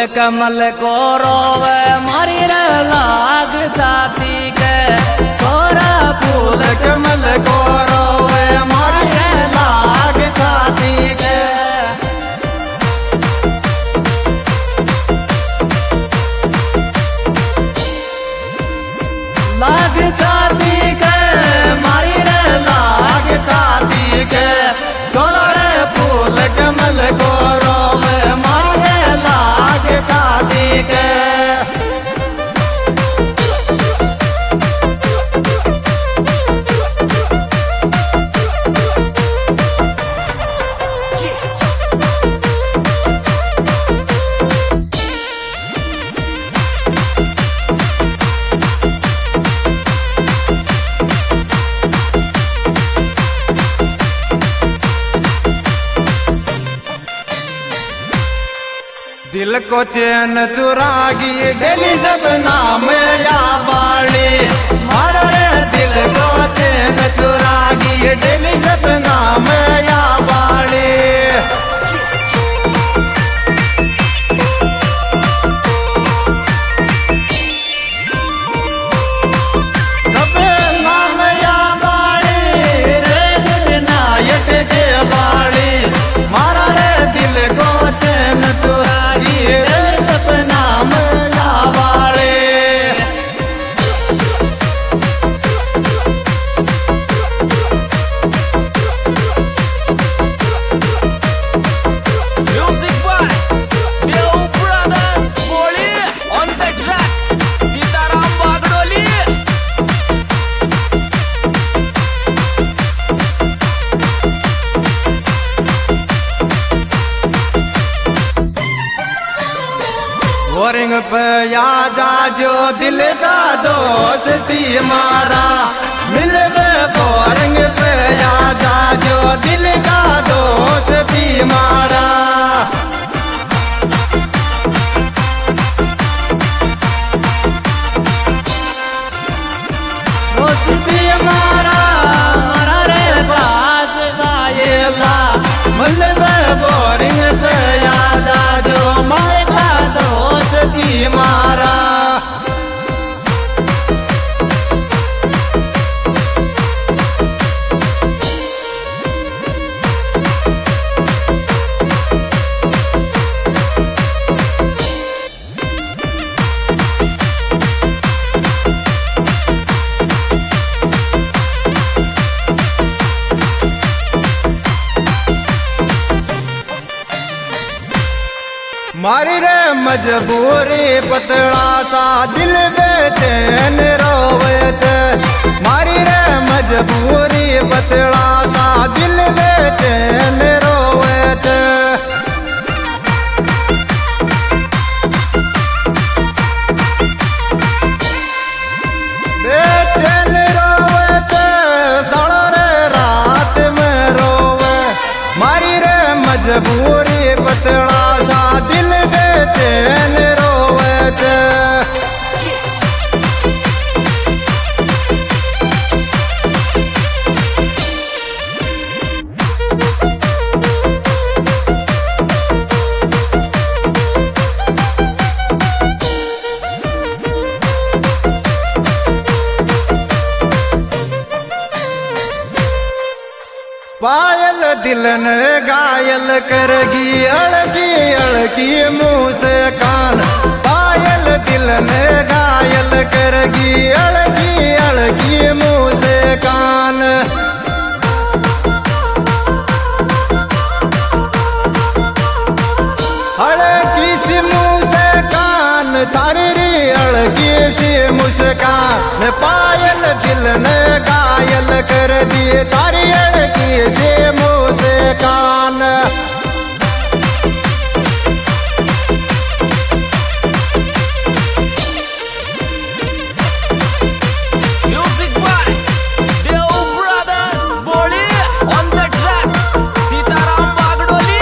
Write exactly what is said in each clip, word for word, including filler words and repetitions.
कमल को रोवे मारी रे लाग छाती के छोरा फूल कमल को रोवे मारी रे लाग छाती के लाग छाती के मारी रे लाग छाती के छोरा रे फूल कमल को रोवे मारी रे लाग छाती के दिल को चैन चुरागी डेली सब नाम या बाड़ी मारा रे दिल को चैन चुरागी डेली सब नाम या बाड़ी सब नाम या बाड़ी रे दिन नायट के बाड़ी मारा रे दिल को चैन चुरा सपना मजा वाले Music by Deo Brothers Boli on the track Sitaram Bagdoli boring पे याद जो दिल का दोस्ती मारा मिल में बोरिंग पे याद जो दिल का दोस्ती मारा दोस्ती मारा मारा रे पास गायला मिल में बोरिंग पे याद जो मारे का दोस्ती मारा मारी रे मजबूरी पतला सा दिल बेचैन रोवे थे मारी रे मजबूरी पतला सा दिल बेचैन रोवे थे बेचैन रोवे थे सारा रे रात में रोवे मारी रे मजबूरी पतला सा दिल बेचैन रोवे थे पायल दिल ने घायल करगी अड़की अड़की मुंह से कान पायल दिल ने घायल करगी अड़की अड़की मुंह से कान अड़की सी मुंह से कान तारी अड़की सी मुस्कान पायल दिल ने घायल कर दी तारी अड़की से मुंह से कान Music by Deo Brothers Boli on the track Sitaram Bagdoli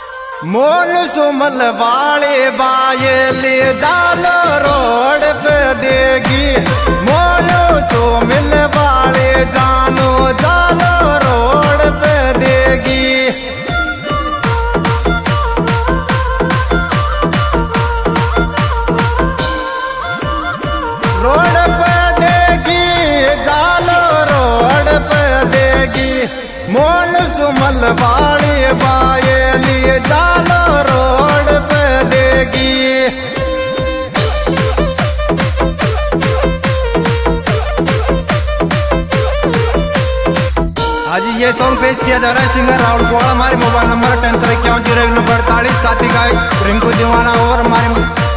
मोन सुमल वाले बाये ले जालो रोड पे देगी। मोनू सो मिल वाले जानो जालो रोड पे देगी। रोड पे देगी जालो रोड पे देगी। मोन सुमल वाली बायली जालो रोड पे देगी। आज ये सॉन्ग पेश किया जा रहा है सिंगर राहुल पोड़ा। हमारे मोबाइल नंबर टेन तरह इक्यावन जीरो एक नंबर अड़तालीस साथी गाय रिंकू दीवाना और हमारे